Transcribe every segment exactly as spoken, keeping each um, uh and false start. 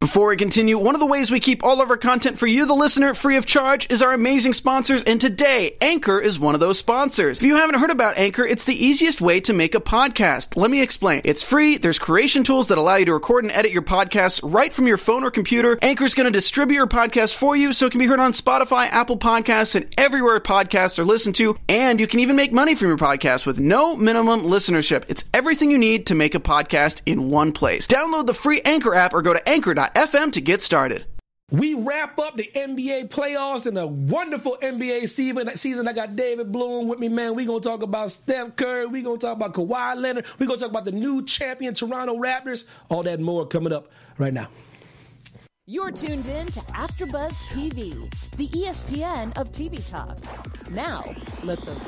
Before we continue, one of the ways we keep all of our content for you, the listener, free of charge is our amazing sponsors, and today, Anchor is one of those sponsors. If you haven't heard about Anchor, it's the easiest way to make a podcast. Let me explain. It's free, there's creation tools that allow you to record and edit your podcasts right from your phone or computer. Anchor's going to distribute your podcast for you so it can be heard on Spotify, Apple Podcasts, and everywhere podcasts are listened to, and you can even make money from your podcast with no minimum listenership. It's everything you need to make a podcast in one place. Download the free Anchor app or go to anchor dot f m to get started. We wrap up the N B A playoffs in a wonderful N B A season. season. I got David Bloom with me, man. We're going to talk about Steph Curry. We're going to talk about Kawhi Leonard. We're going to talk about the new champion Toronto Raptors. All that and more coming up right now. You're tuned in to AfterBuzz T V, the E S P N of T V talk. Now, let the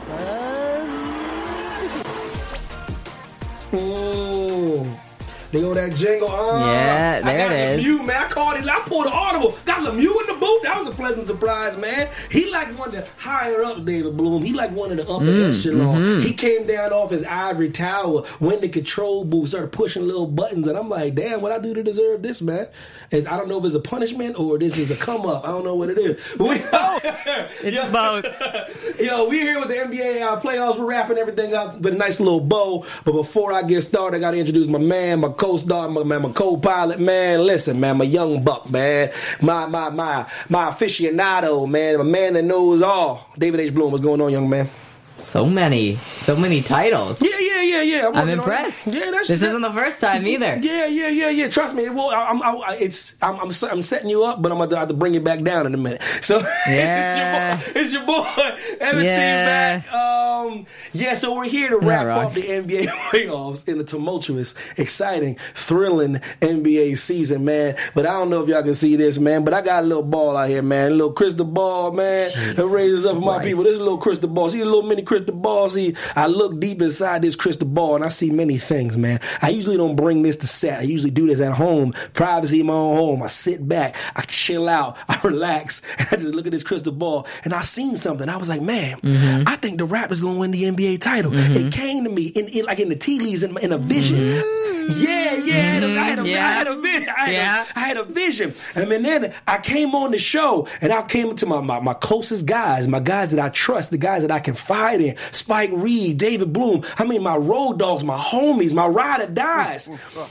buzz begin. Oh. They go that jingle. Uh, yeah, there I got it is. Lemieux, man. I called it. I pulled an audible. Got Lemieux in the booth. That was a pleasant surprise, man. He like one of the higher up David Bloom. He like one of the upper mm, echelon. Mm-hmm. He came down off his ivory tower, went in the control booth, started pushing little buttons, and I'm like, damn, what I do to deserve this, man? It's, I don't know if it's a punishment or this is a come up. I don't know what it is. But we, it's yo, both. Yo, we're here with the N B A uh, playoffs. We're wrapping everything up with a nice little bow. But before I get started, I got to introduce my man, my co-star, my, my, my co-pilot, man. Listen, man, my young buck, man. My my my my aficionado, man. My man that knows all. David H. Bloom, what's going on, young man? So many, so many titles. Yeah, yeah, yeah, yeah. I'm, I'm impressed. Yeah, that's this that, isn't the first time either. Yeah, yeah, yeah, yeah. Trust me. Well, I'm, I, it's, I'm, I'm, I'm setting you up, but I'm gonna have to bring you back down in a minute. So yeah. it's your boy, it's your boy, Evan yeah. T. Mac. Um, yeah. So we're here to wrap right. up the N B A playoffs in a tumultuous, exciting, thrilling N B A season, man. But I don't know if y'all can see this, man. But I got a little ball out here, man. A little crystal ball, man. It raises up for my people. This is a little crystal ball. See a little mini crystal ball. See. I look deep inside this crystal ball and I see many things, man. I usually don't bring this to set. I usually do this at home, privacy in my own home. I sit back, I chill out, I relax, and I just look at this crystal ball. And I seen something. I was like, man, mm-hmm. I think the Raptors gonna win the N B A title. Mm-hmm. It came to me in, in like in the tea leaves in, in a vision. Mm-hmm. Yeah, yeah, mm-hmm. I had a, yeah. I had a vision. I had, yeah. a, I had a vision. And then I came on the show and I came to my, my, my closest guys, my guys that I trust, the guys that I confide in. Spike Reed, David Bloom. I mean, my road dogs, my homies, my ride or dies.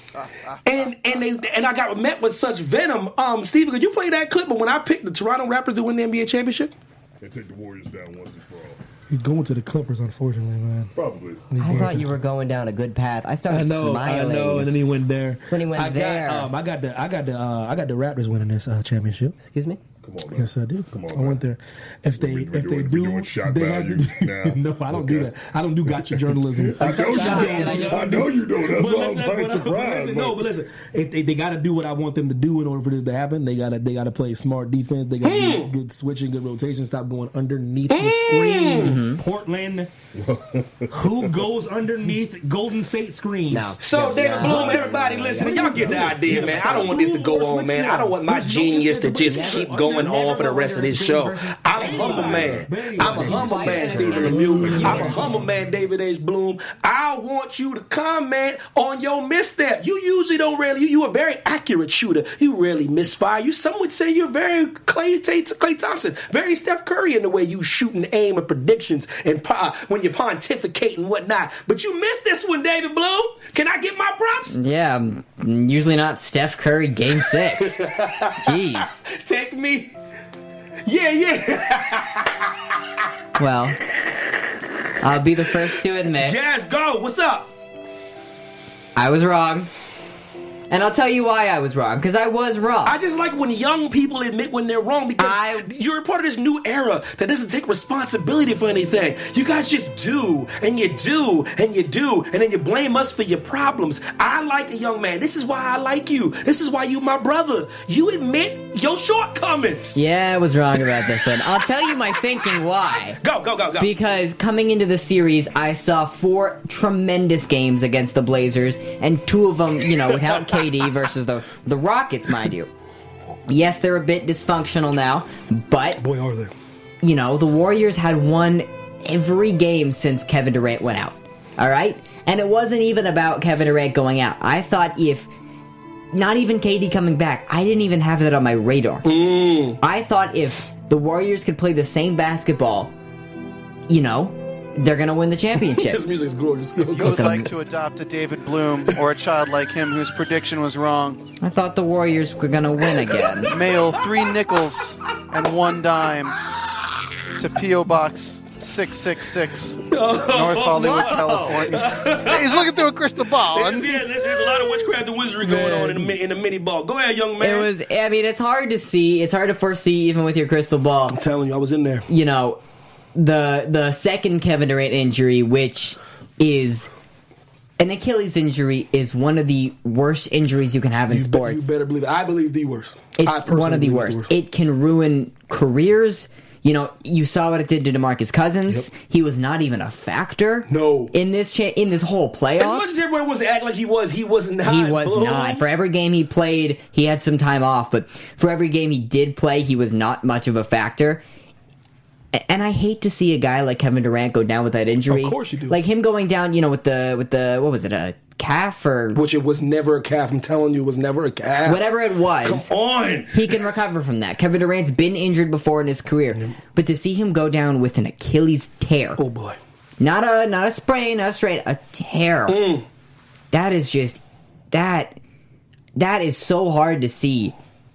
and and they and I got met with such venom. Um, Steven, could you play that clip? But when I picked the Toronto Raptors to win the N B A championship, they take the Warriors down once and for all. You're going to the Clippers, unfortunately, man. Probably. I thought you were going down a good path. I started I know, smiling. I know, and then he went there. When he went I there, got, um, I got the, I got the, uh, I got the Raptors winning this uh, championship. Excuse me. Come on, man. Yes, I do. Come on, I man. went there. If they, we, we if doing, they we do, doing shot they value have to, now. no, I don't okay. do that. I don't do gotcha journalism. I know you Shot, don't. and I just- I know you don't. That's But why I'm listen, quite but, but surprised. listen, no, but listen, if they, they got to do what I want them to do in order for this to happen. They got to, they got to play smart defense. They got to Mm. do good switching, good rotation. Stop going underneath the screens. Mm-hmm. Portland, who goes underneath Golden State screens? No. So Yes. David No. Bloom, everybody listening, y'all get the idea, man. I don't want this to go on, man. I don't want my genius to just keep going on for the rest of this show. I'm a humble man. I'm a humble man, Stephen Lemieux. I'm a humble man, David H. Bloom. I want you to comment on your misstep. You usually don't really, you, you a very accurate shooter. You rarely misfire. You, some would say you're very Klay, Klay Thompson, very Steph Curry in the way you shoot and aim and predictions and uh, when you pontificate and whatnot. But you missed this one, David Bloom. Can I get my props? Yeah, I'm usually not Steph Curry game six. Jeez. Take me. Yeah, yeah. Well, I'll be the first to admit. Yes, go. What's up? I was wrong. And I'll tell you why I was wrong, because I was wrong. I just like when young people admit when they're wrong, because I, you're a part of this new era that doesn't take responsibility for anything. You guys just do, and you do, and you do, and then you blame us for your problems. I like a young man. This is why I like you. This is why you my brother. You admit your shortcomings. Yeah, I was wrong about this one. I'll tell you my thinking why. Go, go, go, go. Because coming into the series, I saw four tremendous games against the Blazers, and two of them, you know, without K D versus the the Rockets, mind you. Yes, they're a bit dysfunctional now, but boy, are they? You know, the Warriors had won every game since Kevin Durant went out. All right, and it wasn't even about Kevin Durant going out. I thought if not even K D coming back. I didn't even have that on my radar. Mm. I thought if the Warriors could play the same basketball, you know, they're going to win the championship. This music's gorgeous. Go, You go. would like to adopt a David Bloom or a child like him whose prediction was wrong. I thought the Warriors were going to win again. Mail three nickels and one dime to P O Box six six six, North Hollywood, California. Hey, he's looking through a crystal ball. There's, yeah, there's, there's a lot of witchcraft and wizardry going on in the, mi- in the mini ball. Go ahead, young man. It was, I mean, it's hard to see. It's hard to foresee even with your crystal ball. I'm telling you, I was in there. You know, the the second Kevin Durant injury, which is an Achilles injury, is one of the worst injuries you can have in You, be, sports. you better believe it. I believe the worst. I It's personally one of the believe worst. it's It can ruin careers. You know, you saw what it did to DeMarcus Cousins. Yep. He was not even a factor. No. in this cha- in this whole As playoff. much as everybody wants to act like he was, he was not. He was Boom. not. For every game he played, he had some time off, but for every game he did play, he was not much of a factor. A- And I hate to see a guy like Kevin Durant go down with that injury. Of course you do. Like him going down, you know, with the with the what was it, a calf or Which it was never a calf. I'm telling you, it was never a calf. whatever it was. Come on. He can recover from that. Kevin Durant's been injured before in his career, but to see him go down with an Achilles tear, Oh boy. not a not a sprain, not a strain, a tear. Mm. That is just that that is so hard to see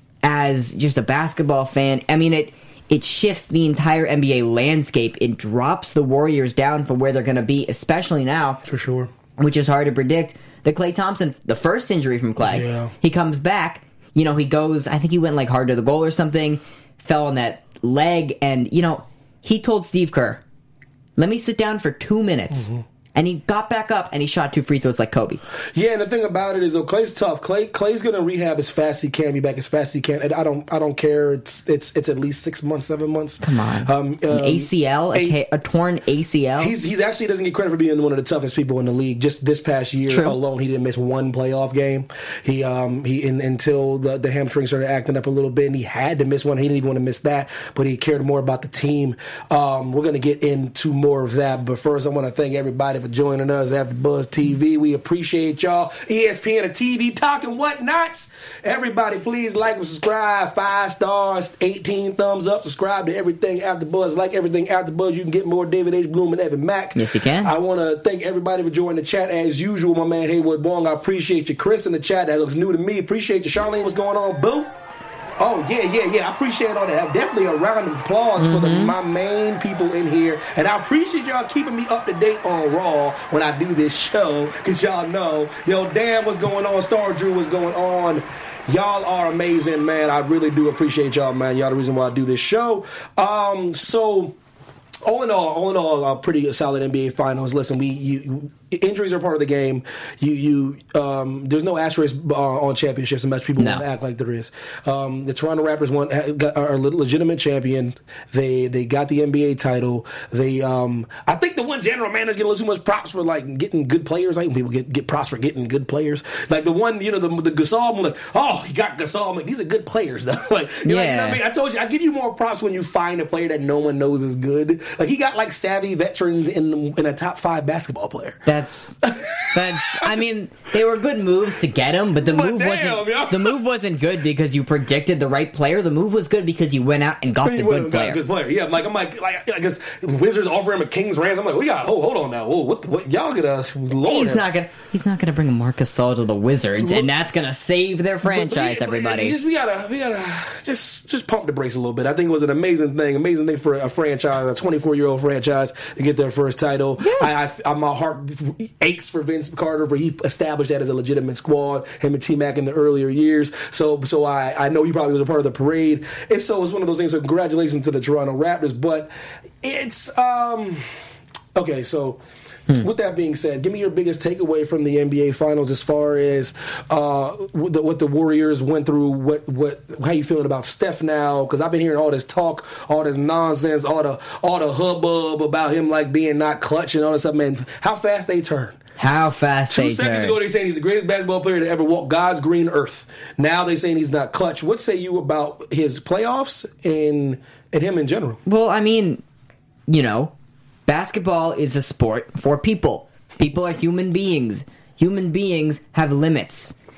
as just a basketball fan. I mean, it it shifts the entire N B A landscape. It drops the Warriors down from where they're going to be, especially now, For sure. which is hard to predict. The Klay Thompson, the first injury from Klay, Yeah. he comes back. You know, he goes. I think he went like hard to the goal or something. Fell on that leg, and you know, he told Steve Kerr, "Let me sit down for two minutes." Mm-hmm. And he got back up and he shot two free throws like Kobe. Yeah, and the thing about it is, though, Clay's tough. Clay, Clay's gonna rehab as fast as he can, be back as fast as he can. And I don't, I don't care. It's, it's, it's at least six months, seven months. Come on, um, an um, A C L, a, a- ta- a torn A C L. He's he's actually doesn't get credit for being one of the toughest people in the league. Just this past year True. alone, he didn't miss one playoff game. He um he in, until the the hamstring started acting up a little bit, and he had to miss one. He didn't even want to miss that, but he cared more about the team. Um, we're gonna get into more of that, but first, I want to thank everybody for joining us after Buzz T V. We appreciate y'all. E S P N, a T V talk and whatnots. Everybody, please like and subscribe. Five stars, eighteen thumbs up. Subscribe to everything After Buzz. Like everything After Buzz. You can get more David H. Bloom and Evan Mack. Yes, you can. I want to thank everybody for joining the chat as usual. My man Haywood Bong, I appreciate you. Chris in the chat, that looks new to me. Appreciate you. Charlene, what's going on? Boo. Oh, yeah, yeah, yeah. I appreciate all that. Definitely a round of applause for the, my main people in here. And I appreciate y'all keeping me up to date on Raw when I do this show. Because y'all know, yo, Dan, what's going on? Star Drew, what's going on? Y'all are amazing, man. I really do appreciate y'all, man. Y'all the reason why I do this show. Um, so... All in all, all in all, uh, pretty solid N B A Finals. Listen, we you, injuries are part of the game. You you um, there's no asterisk uh, on championships, as much people No. want to act like there is. Um, the Toronto Raptors won, got, are a legitimate champion. They they got the N B A title. They um, I think the one general manager getting a little too much props for like getting good players. Like when people get get props for getting good players. Like the one, you know, the the Gasol, I'm like, oh, he got Gasol. I'm like, these are good players, though. like, you're like, you know what I Yeah. mean? I told you, I give you more props when you find a player that no one knows is good. Like he got like savvy veterans in in a top five basketball player. That's that's. I mean, they were good moves to get him, but the But move damn, wasn't. yo. The move wasn't good because you predicted the right player. The move was good because you went out and got the He would've good got player. a good player. Yeah, like I'm like like I guess Wizards offer him a King's ransom. I'm like, we got hold, hold on now. Whoa, what what y'all gonna Lord He's have- not gonna. He's not gonna bring Marcus Gasol to the Wizards, and that's gonna save their franchise. But- but Everybody. just, we gotta we gotta just just pump the brakes a little bit. I think it was an amazing thing, amazing thing for a franchise, a twenty-four year old franchise to get their first title. I, I, I my heart aches for Vince Carter for he established that as a legitimate squad. Him and T Mac in the earlier years. So so I I know he probably was a part of the parade, and so it's one of those things. So congratulations to the Toronto Raptors, but it's um okay so. Hmm. With that being said, give me your biggest takeaway from the N B A Finals as far as uh, what, the, what the Warriors went through. What what how you feeling about Steph now? Because I've been hearing all this talk, all this nonsense, all the all the hubbub about him like being not clutch and all this stuff. Man, how fast they turn. How fast Two they seconds turn. ago, they saying he's the greatest basketball player to ever walk God's green earth. Now they saying he's not clutch. What say you about his playoffs and and him in general? Well, I mean, you know, basketball is a sport for people. People are human beings. Human beings have limits.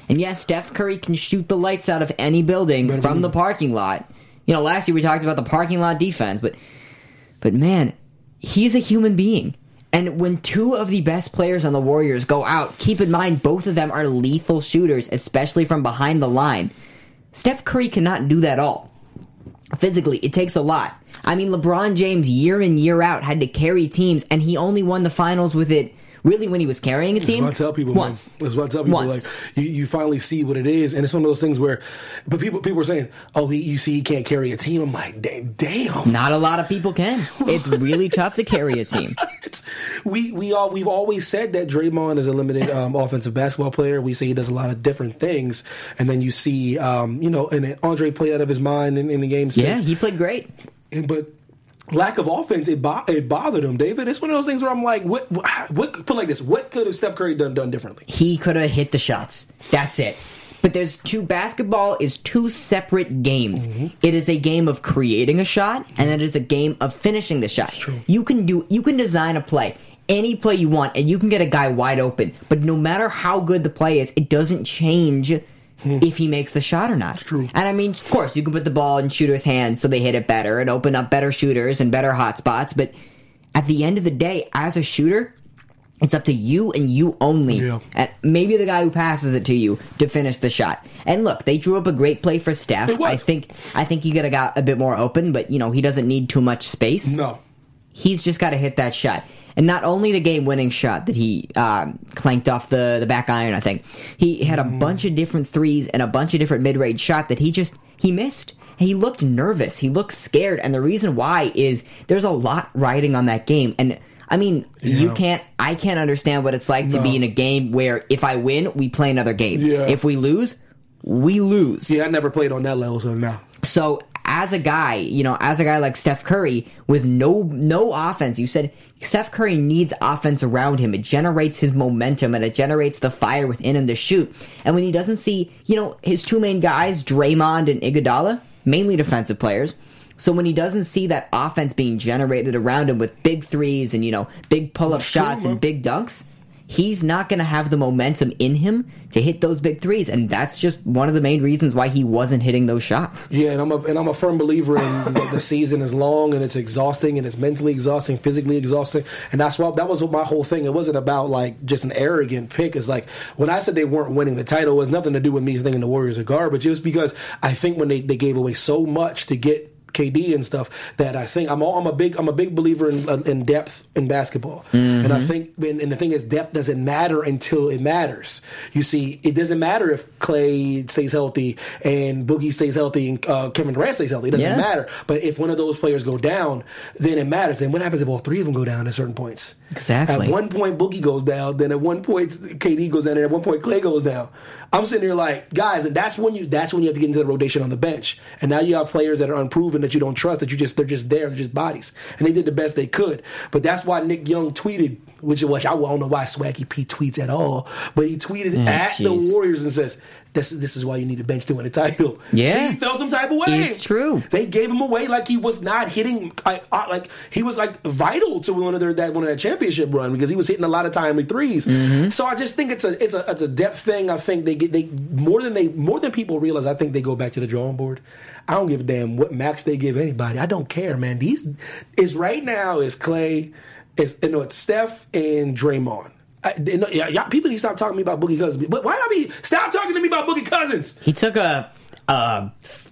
And yes, Steph Curry can shoot the lights out of any building from the parking lot. You know, last year we talked about the parking lot defense, but but man, he's a human being. And when two of the best players on the Warriors go out, keep in mind both of them are lethal shooters, especially from behind the line. Steph Curry cannot do that all. Physically, it takes a lot. I mean, LeBron James, year in, year out, had to carry teams, and he only won the finals with it, really, when he was carrying a team. That's what I tell people, once. man. That's what I tell people. Once. Like, you, you finally see what it is, and it's one of those things where, but people people are saying, oh, he, you see he can't carry a team. I'm like, damn. damn. Not a lot of people can. It's really tough to carry a team. It's, we we all we've always said that Draymond is a limited um, offensive basketball player. We say he does a lot of different things, and then you see, um, you know, and Andre played out of his mind in, in the game. Yeah, he played great. And, but lack of offense, it, bo- it bothered him, David. It's one of those things where I'm like, what? What? what put like this, what could have Steph Curry done done differently? He could have hit the shots. That's it. But there's two. Basketball is two separate games. Mm-hmm. It is a game of creating a shot, and it is a game of finishing the shot. You can do. You can design a play, any play you want, and you can get a guy wide open. But no matter how good the play is, it doesn't change if he makes the shot or not. It's true. And I mean, of course, you can put the ball in shooters' hands so they hit it better and open up better shooters and better hot spots. But at the end of the day, as a shooter, it's up to you and you only, yeah. and maybe the guy who passes it to you, to finish the shot. And look, they drew up a great play for Steph. It was. I think I think he could have got a bit more open, but you know he doesn't need too much space. No, he's just got to hit that shot. And not only the game-winning shot that he uh, clanked off the, the back iron, I think he had a mm. bunch of different threes and a bunch of different mid-range shots that he just he missed. He looked nervous. He looked scared, and the reason why is there's a lot riding on that game. And I mean, yeah. you can't. I can't understand what it's like no. to be in a game where if I win, we play another game. Yeah. If we lose, we lose. Yeah, I never played on that level, so no. So as a guy, you know, as a guy like Steph Curry with no no offense, you said Steph Curry needs offense around him. It generates his momentum and it generates the fire within him to shoot. And when he doesn't see, you know, his two main guys, Draymond and Iguodala, mainly defensive players. So when he doesn't see that offense being generated around him with big threes and, you know, big pull-up That's shots true, and big dunks, he's not going to have the momentum in him to hit those big threes, and that's just one of the main reasons why he wasn't hitting those shots. Yeah, and I'm a, and I'm a firm believer in the, the season is long and it's exhausting and it's mentally exhausting, physically exhausting, and that's what that was what my whole thing. It wasn't about like just an arrogant pick. It's like when I said they weren't winning the title, it was nothing to do with me thinking the Warriors are garbage. It was because I think when they, they gave away so much to get K D and stuff that I think I'm all, I'm a big I'm a big believer in in depth in basketball, mm-hmm. and I think and, and the thing is depth doesn't matter until it matters. You see, it doesn't matter if Klay stays healthy and Boogie stays healthy and uh, Kevin Durant stays healthy. It doesn't yeah. matter. But if one of those players go down, then it matters. Then what happens if all three of them go down at certain points? Exactly. At one point Boogie goes down, then at one point K D goes down, and at one point Klay goes down. I'm sitting here like, guys, and that's when you that's when you have to get into the rotation on the bench. And now you have players that are unproven that you don't trust, that you just they're just there, they're just bodies. And they did the best they could. But that's why Nick Young tweeted, which which I don't know why Swaggy P tweets at all, but he tweeted oh, at geez. the Warriors and says, This, this is why you need a bench to win a title. Yeah. See, he felt some type of way. It's true. They gave him away like he was not hitting, like, like he was like vital to one of their that one of that championship run because he was hitting a lot of timely threes. Mm-hmm. So I just think it's a it's a it's a depth thing. I think they get they more than they more than people realize. I think they go back to the drawing board. I don't give a damn what max they give anybody. I don't care, man. These is right now is Klay, is you know it's Steph and Draymond. I, yeah, y'all, people need to stop talking to me about Boogie Cousins. But why y'all be stop talking to me about Boogie Cousins? He took a, a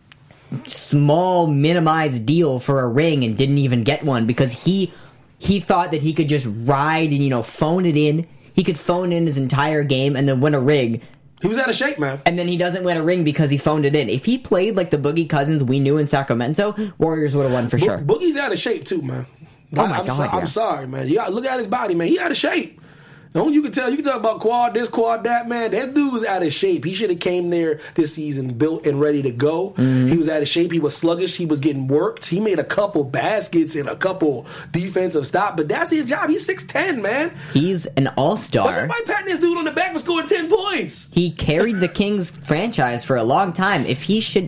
small, minimized deal for a ring and didn't even get one because he he thought that he could just ride and you know phone it in. He could phone in his entire game and then win a ring. He was out of shape, man. And then he doesn't win a ring because he phoned it in. If he played like the Boogie Cousins we knew in Sacramento, Warriors would have won for Bo- sure. Boogie's out of shape too, man. Oh my I'm, God, so, yeah. I'm sorry, man. You gotta look at his body, man. He out of shape. No, you can tell. You can talk about quad this, quad that, man. That dude was out of shape. He should have came there this season built and ready to go. Mm-hmm. He was out of shape. He was sluggish. He was getting worked. He made a couple baskets and a couple defensive stops, but that's his job. He's six ten, man. He's an all-star. What's somebody patting this dude on the back for scoring ten points? He carried the Kings franchise for a long time. If he should...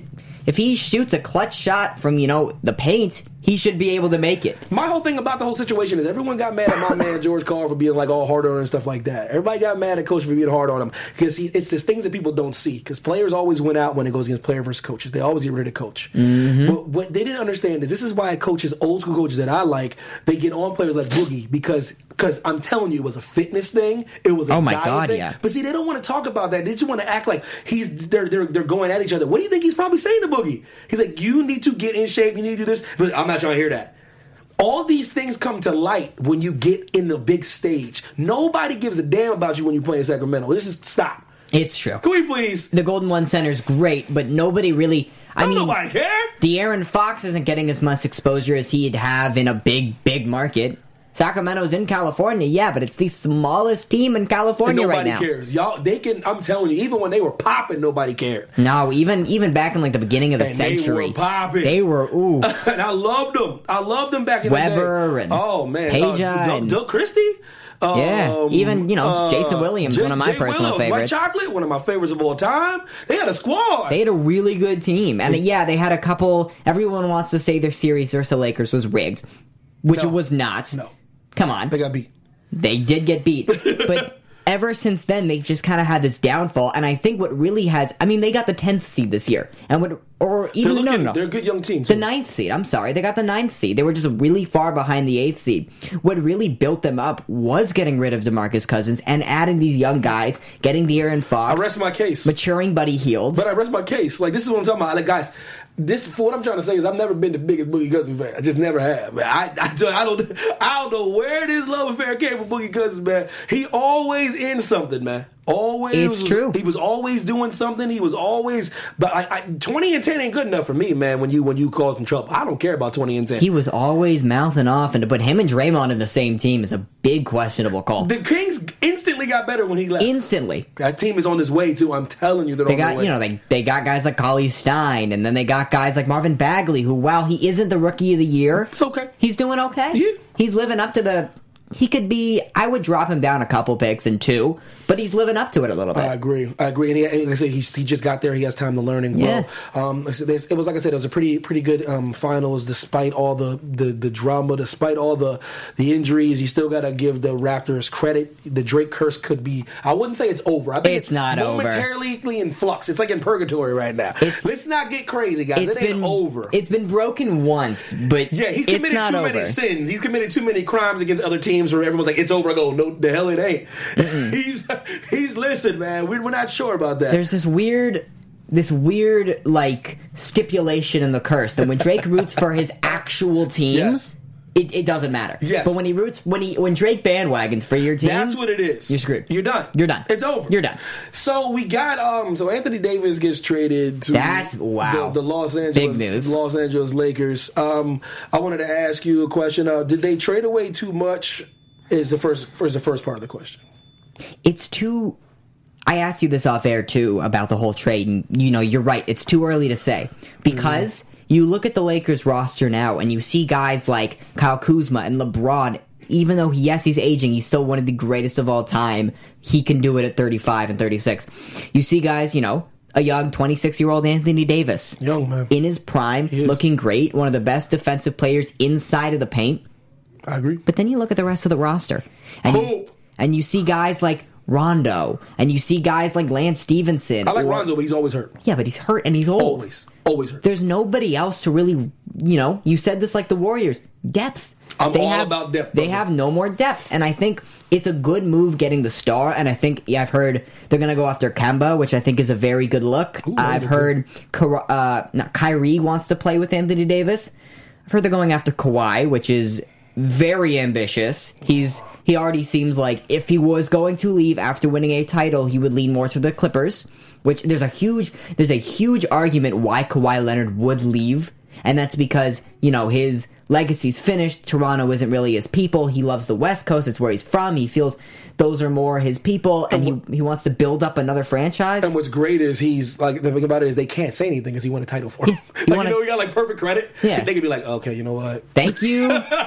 if he shoots a clutch shot from, you know, the paint, he should be able to make it. My whole thing about the whole situation is everyone got mad at my man George Karl for being like all hard on him and stuff like that. Everybody got mad at Coach for being hard on him because he, it's just things that people don't see. Because players always win out when it goes against player versus coaches. They always get rid of the coach. Mm-hmm. But what they didn't understand is this is why coaches, old school coaches that I like, they get on players like Boogie because because I'm telling you, it was a fitness thing. It was a oh my diet God, thing. yeah. But see, they don't want to talk about that. They just want to act like he's they're they're they're going at each other. What do you think he's probably saying to Boogie? He's like, you need to get in shape. You need to do this. But I'm not trying to hear that. All these things come to light when you get in the big stage. Nobody gives a damn about you when you play in Sacramento. This is stop. It's true. Can we please? The Golden One Center's great, but nobody really. I Don't mean, nobody care. De'Aaron Fox isn't getting as much exposure as he'd have in a big, big market. Sacramento's in California, yeah, but it's the smallest team in California And right nobody now. cares. Y'all, they can. I'm telling you, even when they were popping, nobody cared. No, even even back in like the beginning of the And century, they were popping. They were ooh. And I loved them. I loved them back in Weber the day. and oh man, Peja uh, Doug, and- Doug Christie. Um, Yeah, even, you know, uh, Jason Williams, J- one of my Jay personal Williams, favorites. White Chocolate, one of my favorites of all time. They had a squad. They had a really good team, and yeah, they had a couple. Everyone wants to say their series versus the Lakers was rigged, which No. it was not. No. Come on, They got beat. they did get beat, but ever since then they've just kind of had this downfall. And I think what really has, I mean, they got the tenth seed this year, and what, or even They're no, looking, no, no, they're a good young team. the too. ninth seed. I'm sorry, they got the ninth seed. They were just really far behind the eighth seed. What really built them up was getting rid of DeMarcus Cousins and adding these young guys, getting De'Aaron I Fox, rest my case. maturing Buddy Hield. But I rest my case. Like, this is what I'm talking about. Like, guys, this for what I'm trying to say is I've never been the biggest Boogie Cousins fan. I just never have. Man. I, I, don't- I don't I don't know where this love affair came from Boogie Cousins, man. He always in something, man. Always. It's was, true. He was always doing something. He was always. But I, I, twenty and ten ain't good enough for me, man. When you when you cause some trouble, I don't care about twenty and ten. He was always mouthing off, and to put him and Draymond in the same team is a big questionable call. The Kings instantly got better when he left. Instantly. That team is on his way too. I'm telling you, they're They on their got, way. you know, they they got guys like Cauley Stein, and then they got guys like Marvin Bagley, who, while he isn't the rookie of the year, It's okay. he's doing okay. Yeah. He's living up to the. He could be. I would drop him down a couple picks and two, but he's living up to it a little bit. I agree. I agree. And he, and like I said, he's, he just got there. He has time to learn and grow. Yeah. Um, like I said, there's- it was like I said, it was a pretty pretty good um, finals, despite all the, the, the drama, despite all the the injuries. You still got to give the Raptors credit. The Drake curse could be. I wouldn't say it's over. I think It's it's, not over. momentarily in flux. It's like in purgatory right now. It's- Let's not get crazy, guys. It's It ain't been over. It's been broken once, but Yeah, he's it's committed not too over. many sins. He's committed too many crimes against other teams where everyone's like, it's over. I go, no, the hell it ain't. he's, he's, listen, man, we're, we're not sure about that. There's this weird, this weird like stipulation in the curse that when Drake roots for his actual team, Yes. it, it doesn't matter. Yes. But when he roots, when he when Drake bandwagons for your team, That's what it is. You're screwed. You're done. You're done. It's over. You're done. So we got um. So Anthony Davis gets traded to That's- wow. the, the Los Angeles Big news. Los Angeles Lakers. Um, I wanted to ask you a question. Uh, did they trade away too much? Is the first is the first part of the question. It's too. I asked you this off air too about the whole trade, and you know you're right. It's too early to say because you look at the Lakers roster now, and you see guys like Kyle Kuzma and LeBron. Even though yes, he's aging, he's still one of the greatest of all time. He can do it at thirty-five and thirty-six. You see guys, you know, a young twenty-six-year-old Anthony Davis, Young man. in his prime, is. looking great, one of the best defensive players inside of the paint. I agree. But then you look at the rest of the roster, and you, Hope. and you see guys like Rondo, and you see guys like Lance Stevenson. I like or- Lonzo, but he's always hurt. Yeah, but he's hurt and he's old. Always, always hurt. There's nobody else to really, you know. You said this like the Warriors, depth. I'm they all have, about depth, They brother. have no more depth, and I think it's a good move getting the star. And I think yeah, I've heard they're going to go after Kemba, which I think is a very good look. Ooh, I've wonderful. heard Ka- uh, not, Kyrie wants to play with Anthony Davis. I've heard they're going after Kawhi, which is very ambitious. He's he already seems like if he was going to leave after winning a title, he would lean more to the Clippers. Which there's a huge there's a huge argument why Kawhi Leonard would leave, and that's because you know his legacy's finished. Toronto isn't really his people. He loves the West Coast. It's where he's from. He feels those are more his people, and he he wants to build up another franchise. And what's great is he's like the thing about it is they can't say anything because he won a title for him. like, wanna- you know, he got like perfect credit. Yeah. They could be like, okay, you know what? Thank you.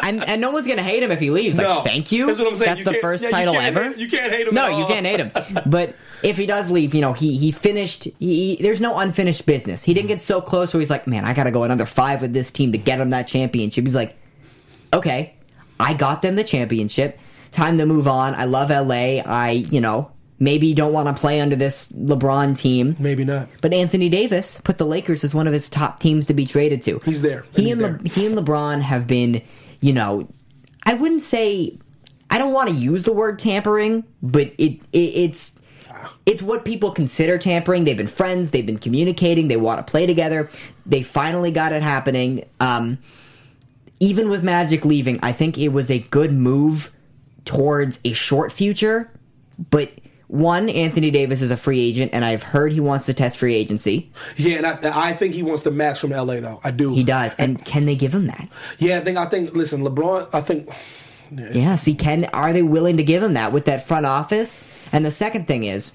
and, and no one's gonna hate him if he leaves. Like, No. thank you. That's what I'm saying. That's You the can't- first yeah, you title can't ever. hate- you can't hate him No, at you all. can't hate him. But if he does leave, you know, he he finished. He, there's no unfinished business. He didn't get so close where he's like, man, I gotta go another five with this team to get him that championship. He's like, okay, I got them the championship. Time to move on. I love L A. I, you know, maybe don't want to play under this LeBron team. Maybe not. But Anthony Davis put the Lakers as one of his top teams to be traded to. He's there. He He's and there. Le- he and LeBron have been, you know, I wouldn't say, I don't want to use the word tampering, but it, it it's it's what people consider tampering. They've been friends. They've been communicating. They want to play together. They finally got it happening. Um, even with Magic leaving, I think it was a good move towards a short future. But one, Anthony Davis is a free agent, and I've heard he wants to test free agency. Yeah, and I, I think he wants the max from L A, though. I do. He does. And can they give him that? Yeah, I think, I think, listen, LeBron, I think. it's- Yeah, see, can are they willing to give him that with that front office? And the second thing is,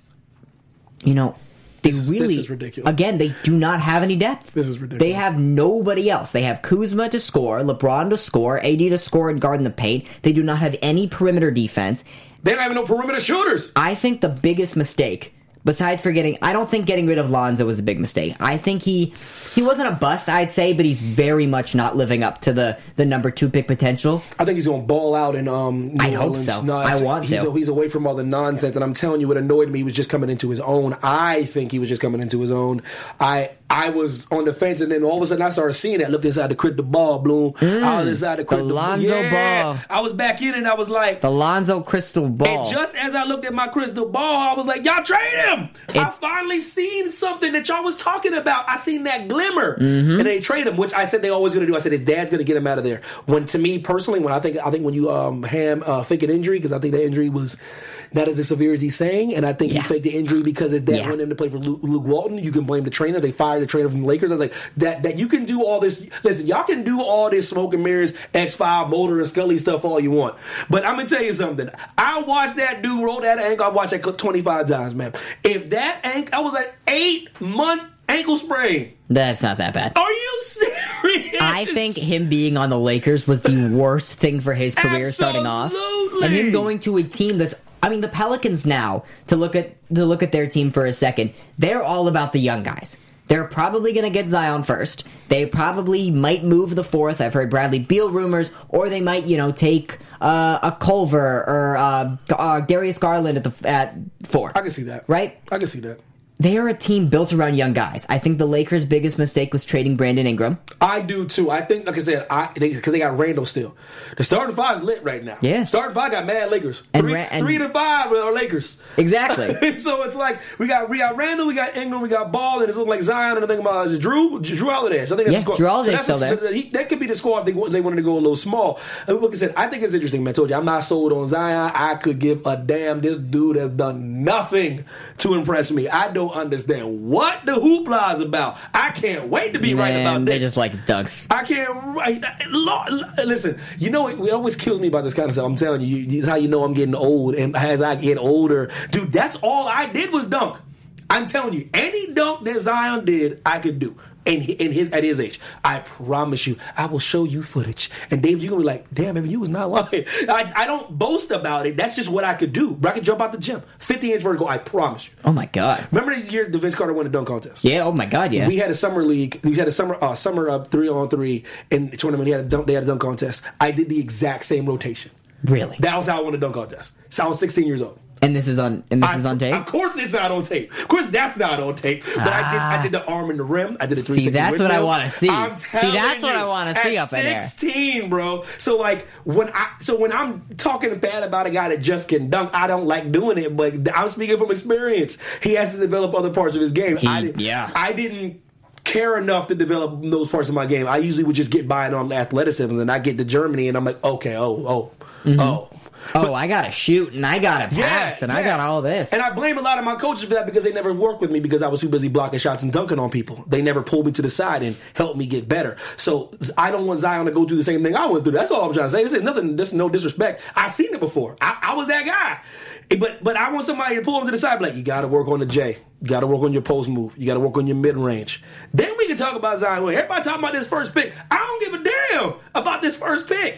you know, they This is- really, this is ridiculous. again, they do not have any depth. This is ridiculous. They have nobody else. They have Kuzma to score, LeBron to score, A D to score and guard in the paint. They do not have any perimeter defense. They don't have no perimeter shooters. I think the biggest mistake, besides forgetting, I don't think getting rid of Lonzo was a big mistake. I think he he wasn't a bust, I'd say, but he's very much not living up to the, the number two pick potential. I think he's going to ball out in um, New I hope Orleans. so. No, I it's- want he's, to. He's away from all the nonsense, and I'm telling you, what annoyed me, he was just coming into his own. I think he was just coming into his own. I I was on the fence, and then all of a sudden I started seeing that. Looked inside the crit the ball, Bloom. I was inside the crit the the Lonzo yeah. ball. I was back in it, and I was like, The Lonzo crystal ball. and just as I looked at my crystal ball, I was like, y'all trade him. I It's- finally seen something that y'all was talking about. I seen that glimmer. Mm-hmm. And they trade him, which I said they always going to do. I said his dad's going to get him out of there. When, to me, personally, when I think I think when you um, ham uh, fake an injury, because I think the injury was not as severe as he's saying, and I think Yeah. he faked the injury because his dad Yeah. wanted him to play for Luke, Luke Walton. You can blame the trainer. They fired the trainer from the Lakers. I was like, that that you can do all this. Listen, y'all can do all this smoke and mirrors, X five, Mulder, and Scully stuff all you want. But I'm going to tell you something. I watched that dude roll that ankle. I watched that clip twenty-five times, man. If that ankle, I was an eight-month ankle sprain. That's not that bad. Are you serious? I think him being on the Lakers was the worst thing for his career starting off. Absolutely. And him going to a team that's I mean the Pelicans now, to look at to look at their team for a second, they're all about the young guys. They're probably going to get Zion first. They probably might move the fourth. I've heard Bradley Beal rumors, or they might, you know, take uh, a Culver or uh, uh, Darius Garland at the at four. I can see that. Right? I can see that. They are a team built around young guys. I think the Lakers' biggest mistake was trading Brandon Ingram. I do too. I think, like I said, I because they, got Randall still. The starting five is lit right now. Yeah. Starting five got mad Lakers. And Three, Ra- and- three to five are Lakers. Exactly. So it's like we got we got Randall, we got Ingram, we got Ball, and it's looking like Zion. And I think about is it Drew Drew Holiday. So I think that's Yeah, the score. Drew Holiday's so that's still there. So he, that could be the score if they, they wanted to go a little small. And like I said, I think it's interesting, man. I told you I'm not sold on Zion. I could give a damn. This dude has done nothing to impress me. I don't understand what the hoopla is about. I can't wait to be right Man, about this. they just like his dunks. I can't write. Lord, listen, you know, it, it always kills me about this kind of stuff. I'm telling you, you, you how you know I'm getting old. And as I get older, dude, that's all I did was dunk. I'm telling you, any dunk that Zion did, I could do. In, in his at his age, I promise you, I will show you footage. And Dave, you're gonna be like, "Damn, Evan, you was not lying." I, I don't boast about it. That's just what I could do. I could jump out the gym, fifty inch vertical. I promise you. Oh my god. Remember the year the Vince Carter won the dunk contest? Yeah. Oh my god. Yeah. We had a summer league. We had a summer uh, summer up three on three in the tournament. He had a dunk, they had a dunk contest. I did the exact same rotation. Really. That was how I won the dunk contest. So I was sixteen years old. and this is on. And this I- is on tape. Of course, it's not on tape. Of course, that's not on tape. But I did. I did the arm in the rim. I did a three sixty. See, that's what I windmill. wanna see. I'm See, telling that's what you, I wanna see at up in there. sixteen, bro. So like when I so when I'm talking bad about a guy that just can dunk, I don't like doing it. But I'm speaking from experience. He has to develop other parts of his game. He- I didn't, yeah. I didn't care enough to develop those parts of my game. I usually would just get by it on athleticism, and I get to Germany, and I'm like, okay, oh, oh, Mm-hmm. oh. oh, I gotta shoot and I gotta pass and I yeah. got all this. And I blame a lot of my coaches for that because they never worked with me because I was too busy blocking shots and dunking on people. They never pulled me to the side and helped me get better. So I don't want Zion to go through the same thing I went through. That's all I'm trying to say. This is nothing. This is no disrespect. I've seen it before. I, I was that guy. But but I want somebody to pull him to the side. Be like, you got to work on the J. You got to work on your post move. You got to work on your mid range. Then we can talk about Zion. Everybody talking about this first pick. I don't give a damn about this first pick.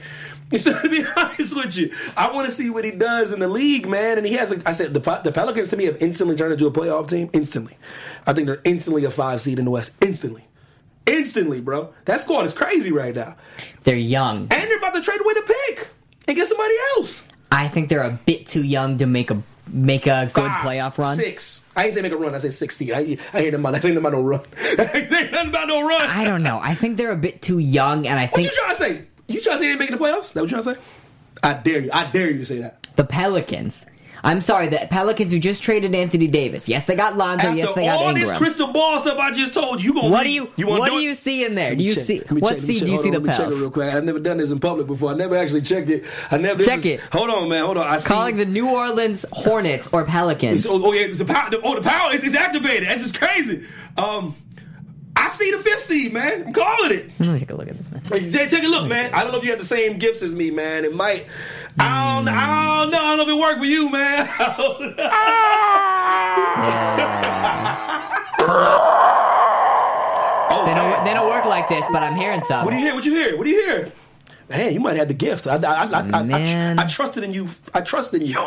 So to be honest with you, I want to see what he does in the league, man. And he has, a, I said, the, the Pelicans to me have instantly turned into a playoff team. Instantly. I think they're instantly a five seed in the West. Instantly. Instantly, bro. That squad is crazy right now. They're young. And they're about to trade away the pick and get somebody else. I think they're a bit too young to make a make a good Five, playoff run. Six. I ain't say make a run. I said sixteen. I, I hear them about. I say nothing about no run. I ain't saying nothing about no run. I don't know. I think they're a bit too young, and I What think you trying to say? You trying to say they ain't making the playoffs? Is that what you trying to say? I dare you. I dare you to say that. the Pelicans. I'm sorry, the Pelicans who just traded Anthony Davis. Yes, they got Lonzo. After yes, they got all Ingram. this crystal ball stuff I just told you, you gonna What leave. do you? you wanna what do, do it? you see in there? Let Do me you check. see? Let me What check, let me seed check. do you Hold see on, the let me check it Pels? real quick. I've never done this in public before. I never actually checked it. I never this Check is, it. Hold on, man. Hold on. I see. Calling the New Orleans Hornets or Pelicans. Oh, oh, yeah, the power. The, oh, the power is, is activated. That's just crazy. Um, I see the fifth seed, man. I'm calling it. Let me take a look at this, man. Hey, take a look, man. I don't know if you have the same gifts as me, man. It might. I don't, I don't know. I don't know if it worked for you, man. oh, They don't. man. They don't work like this, but I'm hearing some. What do you hear? What you hear? What do you hear? Man, you might have the gift. I, I, I, I, I, Man. I, I trusted in you. I trusted in you.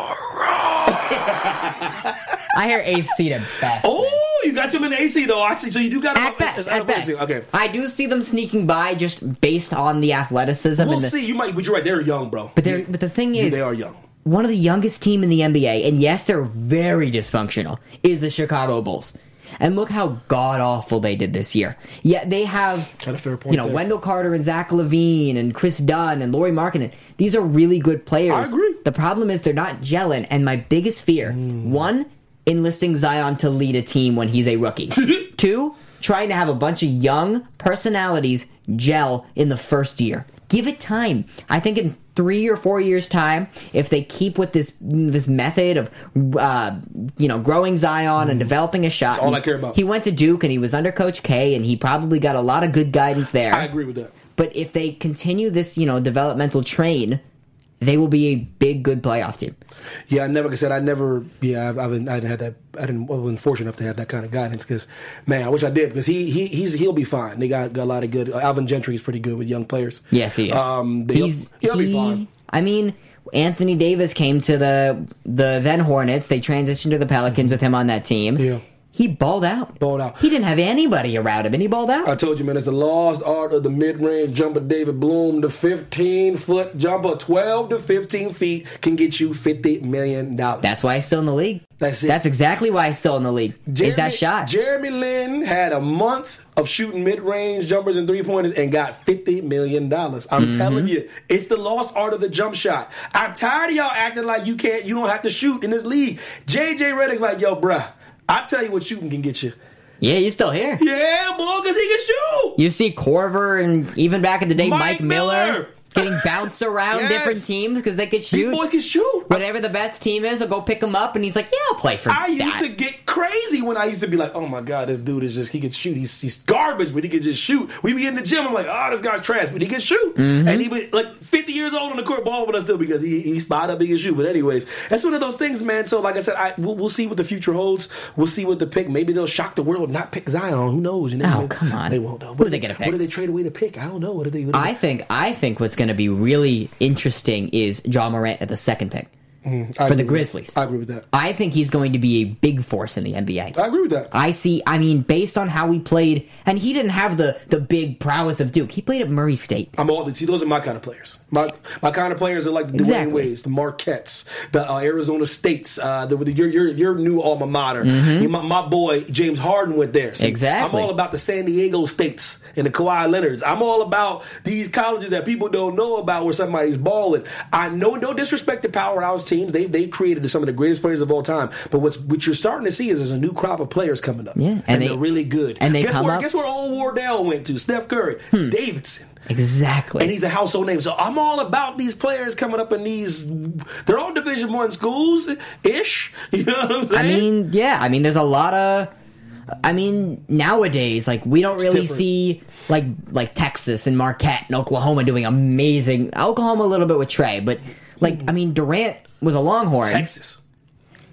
I hear eighth seed at best. Oh, you got them in the A C though. I see. So you do got them At up- best, it's- at it's- best. Okay. I do see them sneaking by just based on the athleticism. We'll and the, see. You might, but you're right. They're young, bro. But they're, but the thing is, they are young. one of the youngest team in the N B A, and yes, they're very dysfunctional, is the Chicago Bulls. And look how god awful they did this year. Yeah, they have Got a fair point you know there. Wendell Carter and Zach LaVine and Chris Dunn and Lauri Markkanen. These are really good players. I agree. The problem is they're not gelling. And my biggest fear: Mm. one, enlisting Zion to lead a team when he's a rookie. Two, trying to have a bunch of young personalities gel in the first year. Give it time. I think in three or four years' time, if they keep with this this method of uh, you know growing Zion and developing a shot, That's all I care about. He went to Duke and he was under Coach K, and he probably got a lot of good guidance there. I agree with that. But if they continue this, you know, developmental train, they will be a big, good playoff team. Yeah, I never. Like I said, I never. Yeah, I've, I've been, I didn't have that. I didn't. I wasn't fortunate enough to have that kind of guidance. Because man, I wish I did. Because he he he's he'll be fine. They got, got a lot of good. Uh, Alvin Gentry is pretty good with young players. Yes, he is. Um, they'll- He's he'll he, be fine. I mean, Anthony Davis came to the the then Hornets. They transitioned to the Pelicans with him on that team. Yeah. He balled out. Balled out. He didn't have anybody around him, and he balled out. I told you, man, it's the lost art of the mid-range jumper. David Bloom, the fifteen-foot jumper, twelve to fifteen feet, can get you fifty million dollars. That's why he's still in the league. That's it. That's exactly why he's still in the league. is that shot? Jeremy Lin had a month of shooting mid-range jumpers and three-pointers and got fifty million dollars. I'm Mm-hmm. telling you, it's the lost art of the jump shot. I'm tired of y'all acting like you can't, you don't have to shoot in this league. J J Redick's like, yo, bruh, I tell you what shooting can get you. Yeah, he's still here. Yeah, boy, because he can shoot. You see Corver and even back in the day, Mike Mike, Miller, Miller. getting bounced around Yes. different teams because they could These shoot. boys can shoot. Whatever the best team is, will go pick him up, and he's like, "Yeah, I'll play for I used that." to get crazy when I used to be like, oh my God, this dude is just, he can shoot. He's, he's garbage, but he can just shoot. We be in the gym, I'm like, oh, this guy's trash, but he can shoot. Mm-hmm. And he be like fifty years old on the court ball with us still because he, he spot up, he can shoot. But anyways, that's one of those things, man. So like I said, I, we'll, we'll see what the future holds. We'll see what the pick, maybe they'll shock the world, not pick Zion. Who knows? You know? Oh, come on. They won't though. Who are they gonna pick? What do they trade away to pick? I don't know. What do they, what do they I think I think what's going to be really interesting is John Morant at the second pick I for agree the with that. Grizzlies. I agree with that. I think he's going to be a big force in the N B A. I agree with that. I see. I mean, based on how he played, and he didn't have the the big prowess of Duke. He played at Murray State. I'm all see. Those are my kind of players. My my kind of players are like the Dwayne Exactly. Wades, the Marquettes, the uh, Arizona States, uh, the, the your, your your new alma mater. My, my boy James Harden went there. See, Exactly. I'm all about the San Diego States and the Kawhi Leonards. I'm all about these colleges that people don't know about where somebody's balling. I know no disrespect to powerhouse teams. They've they've created some of the greatest players of all time. But what's what you're starting to see is there's a new crop of players coming up. Yeah, and and, they- they're really good. and they guess come where up- guess where old Wardell went to? Steph Curry, Davidson. Exactly. And he's a household name. So I'm all about these players coming up in these. They're all Division One schools ish. You know what I'm saying? I mean, yeah. I mean, there's a lot of. I mean, nowadays, like we don't really different. see like like Texas and Marquette and Oklahoma doing amazing. Oklahoma a little bit with Trey, but like I mean, Durant was a Longhorn. Texas.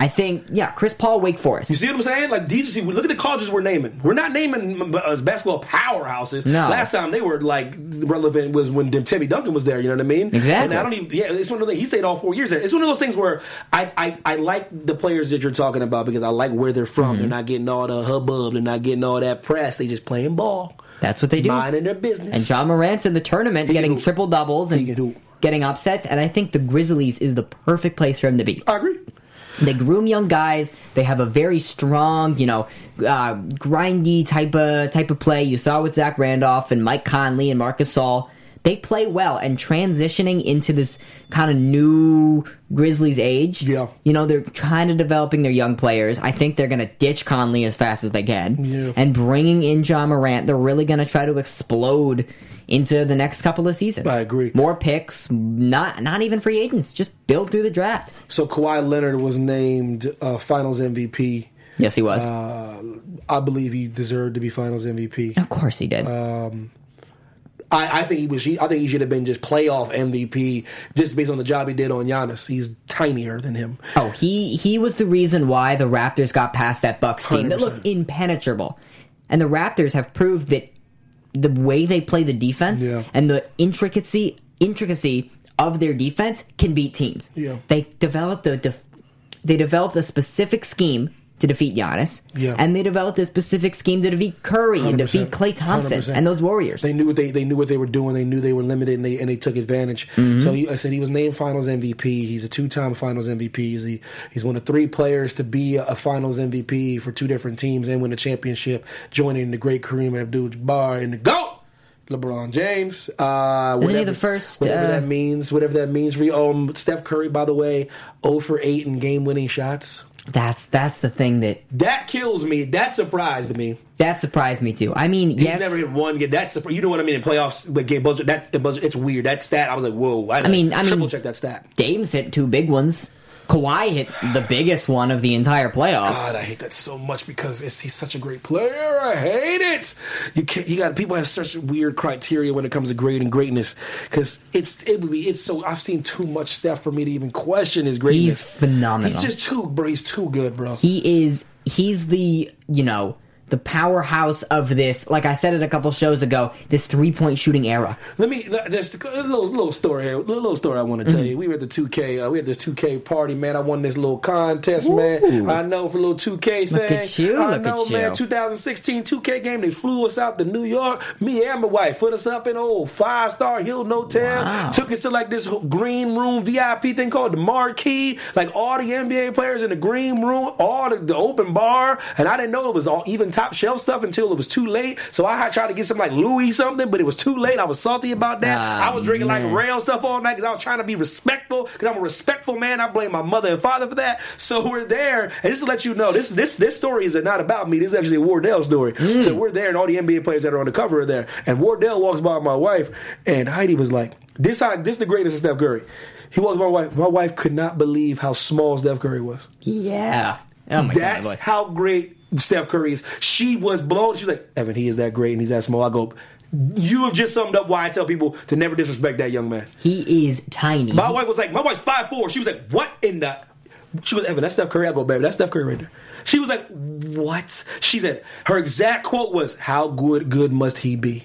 I think, yeah, Chris Paul, Wake Forest. You see what I'm saying? Like these, see, look at the colleges we're naming. We're not naming uh, basketball powerhouses. No. Last time they were like relevant was when Timmy Duncan was there. You know what I mean? Exactly. And I don't even. Yeah, it's one of those. He stayed all four years there. It's one of those things where I I, I like the players that you're talking about because I like where they're from. Mm-hmm. They're not getting all the hubbub. They're not getting all that press. They just playing ball. That's what they do. Minding their business. And John Morant's in the tournament he getting triple doubles and getting upsets. And I think the Grizzlies is the perfect place for him to be. I agree. They groom young guys. They have a very strong, you know, uh, grindy type of type of play. You saw with Zach Randolph and Mike Conley and Marcus Gasol. They play well, and transitioning into this kind of new Grizzlies age. Yeah. You know, they're trying to developing their young players. I think they're going to ditch Conley as fast as they can. Yeah. And bringing in John Morant, they're really going to try to explode into the next couple of seasons. I agree. More picks, not not even free agents, just build through the draft. So Kawhi Leonard was named uh, Finals M V P. Yes, he was. Uh, I believe he deserved to be Finals M V P. Of course he did. Um, I, I think he was. I think he should have been just playoff M V P, just based on the job he did on Giannis. He's tinier than him. Oh, he he was the reason why the Raptors got past that Bucks team that looked impenetrable, and the Raptors have proved that the way they play the defense yeah. and the intricacy intricacy of their defense can beat teams. Yeah. They developed a def- they developed a specific scheme to defeat Giannis, yeah. and they developed a specific scheme to defeat Curry and defeat Klay Thompson one hundred percent. And those Warriors. They knew what they they knew what they were doing. They knew they were limited, and they and they took advantage. Mm-hmm. So he, I said he was named Finals M V P. He's a two-time Finals M V P. He's, the, he's one of three players to be a Finals M V P for two different teams and win a championship, joining the great Kareem Abdul-Jabbar and the GOAT, LeBron James. Uh, Isn't he the first? Whatever uh, that means. Whatever that means for you. Um, Steph Curry, by the way, zero for eight in game-winning shots. That's that's the thing that that kills me. That surprised me. That surprised me too. I mean, he's yes, never hit one game. That's you know what I mean in playoffs. The game buzzer. That the buzzer. It's weird. That stat. I was like, whoa. I, I mean, I triple mean, check that stat. Dame's hit two big ones. Kawhi hit the biggest one of the entire playoffs. God, I hate that so much because it's, he's such a great player. I hate it. You can't. You got people have such weird criteria when it comes to grading greatness because it's it would be it's so. I've seen too much stuff for me to even question his greatness. He's phenomenal. He's just too, bro. He's too good, bro. He is. He's the you know. the powerhouse of this, like I said it a couple shows ago, this three-point shooting era. Let me, there's a little, little story here, little, little story I want to tell mm-hmm. you. We were at the two K, uh, we had this two K party, man. I won this little contest, Ooh. man. I know for a little two K thing. Look at you, I look know, at man, you. two thousand sixteen two K game, they flew us out to New York. Me and my wife put us up in an old five-star Hilton Hotel. Wow. Took us to like this green room V I P thing called the Marquee. Like all the N B A players in the green room, all the, the open bar. And I didn't know it was all even top shelf stuff until it was too late. So I tried to get some like Louis something, but it was too late. I was salty about that. Ah, I was drinking man. like rail stuff all night because I was trying to be respectful because I'm a respectful man. I blame my mother and father for that. So we're there. And just to let you know, this this this story is not about me. This is actually a Wardell story. Mm. So we're there and all the N B A players that are on the cover are there. And Wardell walks by my wife and Heidi was like, this, how, this is the greatest of Steph Curry. He walks by my wife. My wife could not believe how small Steph Curry was. Yeah. Oh my That's God, how great Steph Curry is. She was blown. She's like, Evan, he is that great and he's that small. I go, you have just summed up why I tell people to never disrespect that young man. He is tiny. My wife was like, my wife's five foot four. She was like, what in the... She was, Evan, that's Steph Curry. I go, baby, that's Steph Curry right there. She was like, what? She said, her exact quote was, how good, good must he be?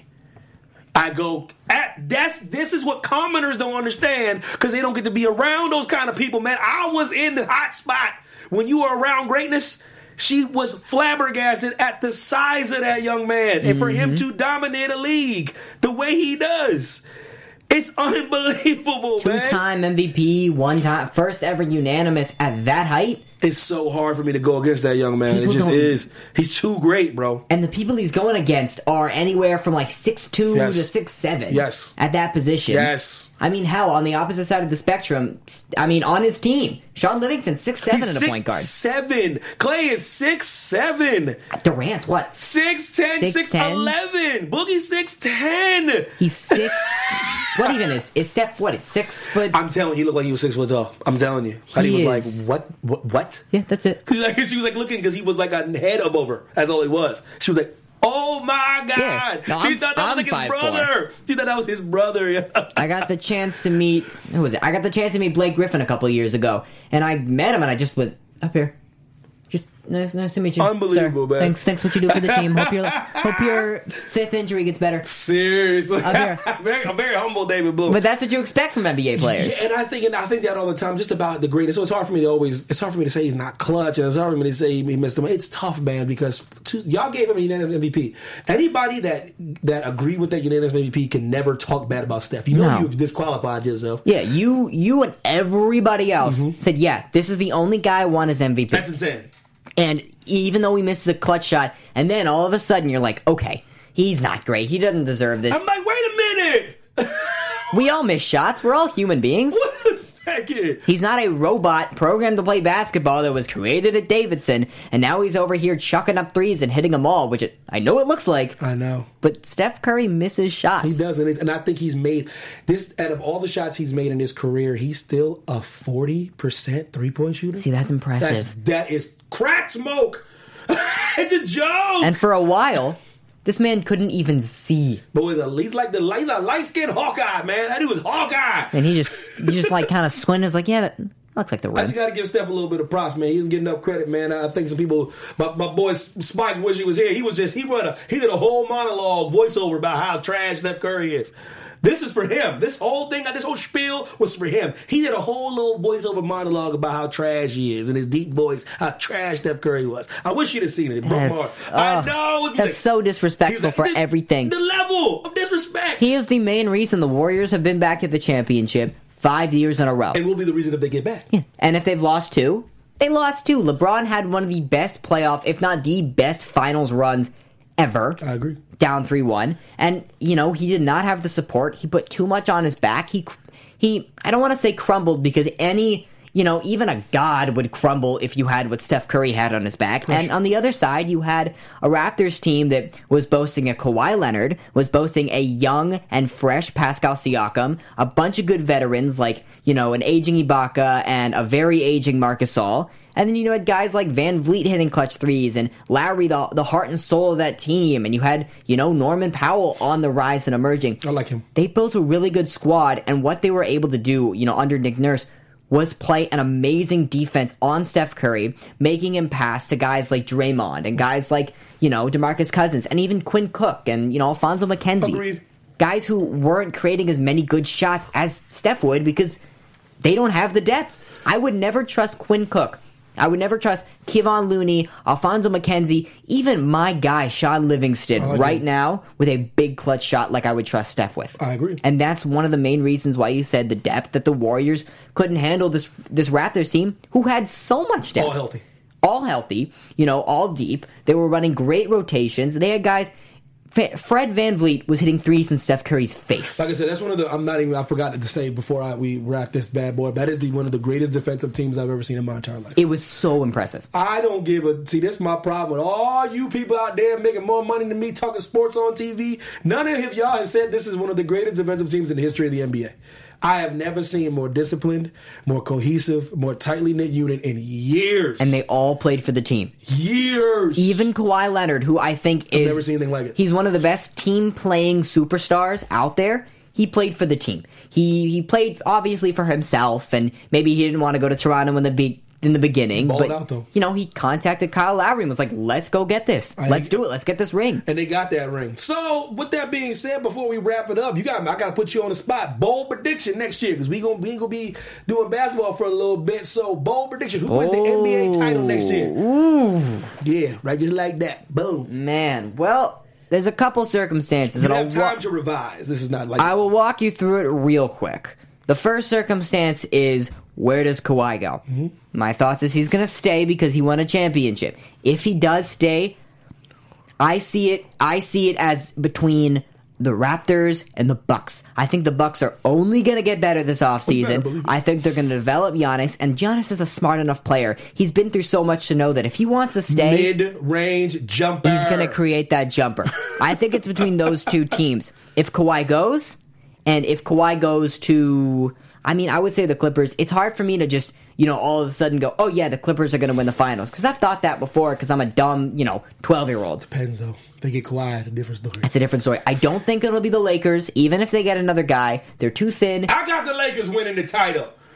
I go, at, that's this is what commoners don't understand because they don't get to be around those kind of people, man. I was in the hot spot. When you are around greatness, she was flabbergasted at the size of that young man. And for him to dominate a league the way he does, it's unbelievable, man. Two-time M V P, one time, first ever unanimous at that height. It's so hard for me to go against that young man. People it just is. He's too great, bro. And the people he's going against are anywhere from like six two yes. to six seven. Yes. At that position. Yes. I mean, hell, on the opposite side of the spectrum, I mean, on his team, Sean Livingston, six seven He's at a six, point guard. seven. Clay is six seven. Durant's what? six ten, six eleven. Boogie six ten. He's six. What even is is Steph? What is six foot? I'm telling you, he looked like he was six foot tall. I'm telling you, he, he was is. like, what, what, what? Yeah, that's it. Like, she was like looking because he was like a head up over. That's all he was. She was like, oh my God. Yeah. No, she I'm, thought that I'm was like five, his brother. four. She thought that was his brother. I got the chance to meet. Who was it? I got the chance to meet Blake Griffin a couple years ago, and I met him, and I just went. Up here. Just nice, nice to meet you. Unbelievable, sir. man. Thanks, thanks what you do for the team. Hope your hope your fifth injury gets better. Seriously, Up here. very, a very humble David Bloom. But that's what you expect from N B A players. Yeah, and I think and I think that all the time, just about the greatness. So it's hard for me to always. It's hard for me to say he's not clutch, and it's hard for me to say he missed him. It's tough, man, because two, y'all gave him a unanimous M V P. Anybody that that agreed with that unanimous M V P can never talk bad about Steph. You know No. you've disqualified yourself. Yeah, you you and everybody else said, yeah, this is the only guy I want as M V P. That's insane. And even though he misses a clutch shot, and then all of a sudden you're like, okay, he's not great. He doesn't deserve this. I'm like, wait a minute. We all miss shots. We're all human beings. Wait a second. He's not a robot programmed to play basketball that was created at Davidson, and now he's over here chucking up threes and hitting them all, which it, I know it looks like. I know. But Steph Curry misses shots. He doesn't, and I think he's made this. Out of all the shots he's made in his career, he's still a forty percent three point shooter. See, that's impressive. That's, that is crack smoke. It's a joke. And for a while, this man couldn't even see. But was at least like the light, light skinned Hawkeye, man. That dude was Hawkeye. And he just, he just like kind of squinted. Was like, yeah, that looks like the I rim. just got to give Steph a little bit of props, man. He doesn't get enough credit, man. I think some people, my, my boy Spike, wish he was here. He was just, he wrote a, he did a whole monologue voiceover about how trash Steph Curry is. This is for him. This whole thing, this whole spiel was for him. He did a whole little voiceover monologue about how trash he is in his deep voice, how trash Steph Curry was. I wish you'd have seen it. It broke my heart. That's, I oh, know. He was that's like- so disrespectful he was like, for "This- everything. The level of disrespect. He is the main reason the Warriors have been back at the championship five years in a row. And will be the reason if they get back. Yeah. And if they've lost two, they lost two. LeBron had one of the best playoff, if not the best finals runs ever. I agree. Down three one. And, you know, he did not have the support. He put too much on his back. He, he I don't want to say crumbled because any, you know, even a god would crumble if you had what Steph Curry had on his back. And on the other side, you had a Raptors team that was boasting a Kawhi Leonard, was boasting a young and fresh Pascal Siakam, a bunch of good veterans like, you know, an aging Ibaka and a very aging Marc Gasol. And then you had guys like Van Vliet hitting clutch threes and Lowry, the, the heart and soul of that team. And you had, you know, Norman Powell on the rise and emerging. I like him. They built a really good squad, and what they were able to do, you know, under Nick Nurse was play an amazing defense on Steph Curry, making him pass to guys like Draymond and guys like, you know, DeMarcus Cousins and even Quinn Cook and, you know, Alfonso McKenzie. Agreed. Guys who weren't creating as many good shots as Steph would because they don't have the depth. I would never trust Quinn Cook. I would never trust Kevon Looney, Alfonso McKenzie, even my guy, Sean Livingston, I right agree. now with a big clutch shot like I would trust Steph with. I agree. And that's one of the main reasons why you said the depth that the Warriors couldn't handle this this Raptors team, who had so much depth. All healthy. All healthy, you know, all deep. They were running great rotations. They had guys... Fred VanVleet was hitting threes in Steph Curry's face. Like I said, that's one of the. I'm not even. I forgot to say before I, we wrap this bad boy. That is the one of the greatest defensive teams I've ever seen in my entire life. It was so impressive. I don't give a. See, this is my problem with all you people out there making more money than me talking sports on T V. None of y'all have said this is one of the greatest defensive teams in the history of the N B A. I have never seen more disciplined, more cohesive, more tightly knit unit in years. And they all played for the team. Years. Even Kawhi Leonard, who I think is... I've never seen anything like it. He's one of the best team-playing superstars out there. He played for the team. He he played, obviously, for himself, and maybe he didn't want to go to Toronto in the be- in the beginning. Balled but, out, though. you know, he contacted Kyle Lowry and was like, let's go get this. I let's think- do it. Let's get this ring. And they got that ring. So, with that being said, before we wrap it up, you got I got to put you on the spot. Bold prediction next year because we gonna we ain't gonna be doing basketball for a little bit. So, bold prediction: who wins the N B A title next year? Ooh. Yeah, right, just like that. Boom. Man, well, there's a couple circumstances. You and have I'll wa- time to revise. This is not like I will walk you through it real quick. The first circumstance is, where does Kawhi go? Mm-hmm. My thoughts is he's going to stay because he won a championship. If he does stay, I see it I see it as between the Raptors and the Bucks. I think the Bucks are only going to get better this better offseason. believe it. I think they're going to develop Giannis, and Giannis is a smart enough player. He's been through so much to know that if he wants to stay, mid-range jumper. he's going to create that jumper. I think it's between those two teams. If Kawhi goes, and if Kawhi goes to, I mean, I would say the Clippers. It's hard for me to just, you know, all of a sudden go, oh yeah, the Clippers are going to win the finals. Because I've thought that before because I'm a dumb, you know, twelve-year-old. Depends, though. They get Kawhi, it's a different story. It's a different story. I don't think it'll be the Lakers, even if they get another guy. They're too thin. I got the Lakers winning the title.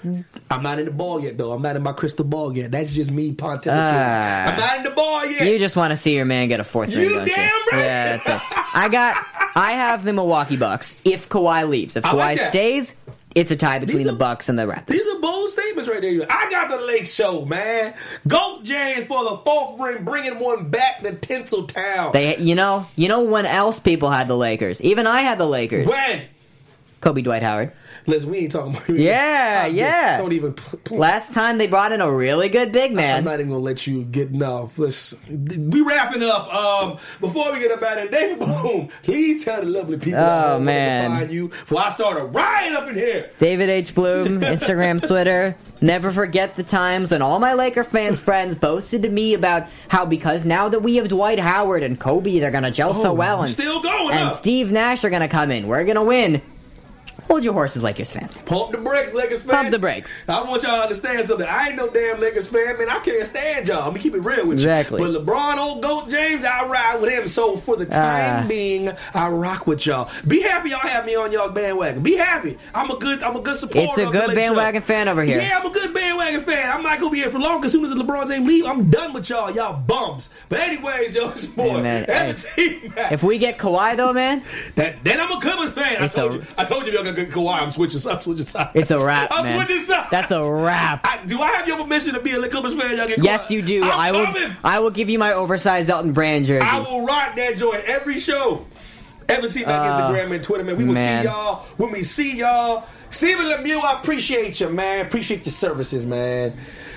I'm not in the ball yet, though. I'm not in my crystal ball yet. That's just me pontificating. Uh, I'm not in the ball yet. You just want to see your man get a fourth ring, You don't damn you? right. Yeah, that's it. I got, I have the Milwaukee Bucks. If Kawhi leaves, if I Kawhi like that. stays, it's a tie between These the are- Bucks and the Raptors. These are bold statements right there. I got the Lake Show, man. Goat James for the fourth ring, bringing one back to Tinseltown. They, you know, you know when else people had the Lakers? Even I had the Lakers. When? Kobe Dwight Howard. Listen, we ain't talking about Yeah, I'm- yeah. Don't even. pl- pl- Last time they brought in a really good big I'm man. not even gonna let you get no. Let's we wrapping up. Um, before we get up out of David Boom, please tell the lovely people Oh, at home where man. to find you. Before I start a riot up in here. David H. Bloom, Instagram, Twitter. Never forget the times when all my Laker fans friends boasted to me about how because now that we have Dwight Howard and Kobe, they're gonna gel so Oh, well, and still going and up. Steve Nash are gonna come in. We're gonna win. Hold your horses, Lakers fans. Pump the brakes, Lakers fans. Pump the brakes. I want y'all to understand something. I ain't no damn Lakers fan, man. I can't stand y'all. I'm gonna keep it real with Exactly. you. But LeBron, old Goat James, I ride with him. So for the time Ah. being, I rock with y'all. Be happy y'all have me on y'all bandwagon. Be happy. I'm a good, I'm a good supporter. It's a of the good Lakers bandwagon show. fan over here. Yeah, I'm a good bandwagon fan. I'm not gonna be here for long. As soon as LeBron James leave, I'm done with y'all. Y'all bums. But anyways, yo, it's your boy. Hey, man, Evan hey. T. Mack. If we get Kawhi though, man, That, then I'm a Clippers fan. I It's told a- you. I told you, y'all got Kawhi. I'm switching. I'm switching sides. it's a wrap, I'm man. switching sides. That's a wrap. I, do I have your permission to be a Clippers fan? Y'all get Yes, quiet? you do. I'm I will. coming. I will give you my oversized Elton Brand jersey. I will rock that joint every show. Evan T. Mack, Uh, Instagram and Twitter, man. We will man. see y'all when we see y'all. Stephen Lemieux, I appreciate you, man. Appreciate your services, man.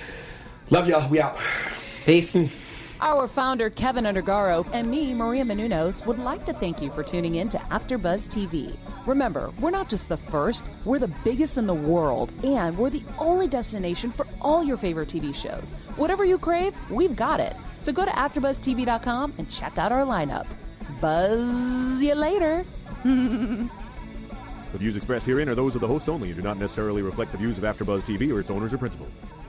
Love y'all. We out. Peace. Our founder, Kevin Undergaro, and me, Maria Menounos, would like to thank you for tuning in to AfterBuzz T V. Remember, we're not just the first, we're the biggest in the world, and we're the only destination for all your favorite T V shows. Whatever you crave, we've got it. So go to after buzz t v dot com and check out our lineup. Buzz you later. The views expressed herein are those of the hosts only and do not necessarily reflect the views of AfterBuzz T V or its owners or principals.